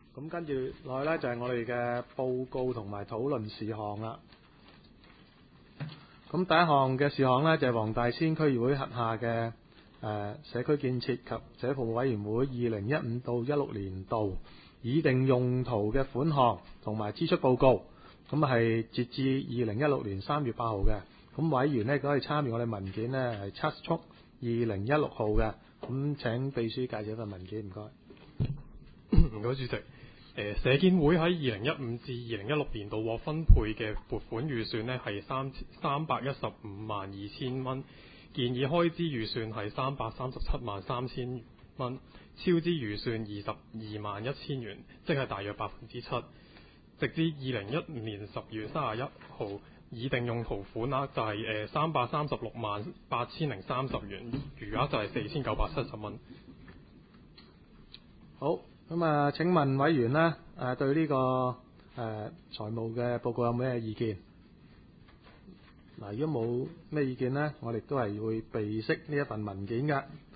咁跟住落去呢，就係我哋嘅報告同埋討論事項啦。咁第一項嘅事項呢，就係黃大仙區議會轄下嘅社區建設及社服務委員會2015到16年度擬定用途嘅款項同埋支出報告。咁係截至2016年3月8號嘅。咁委員呢，可以參與我哋文件呢，係測速2016號嘅。咁請秘書介紹份文件，唔該。 唔該，主席。社建會喺2015至2016年度獲分配嘅撥款預算呢係315萬2千蚊，建議開支預算係337萬3千蚊，超支預算22萬1千元，即係大約7%。直至2015年10月31號，擬定用途款額就係336萬8千030元，餘額就係4970蚊。 好。咁請問委員呢，對呢個財務嘅報告有咩意見？嗱，如果冇咩意見呢，我哋都係會備悉呢一份文件嘅。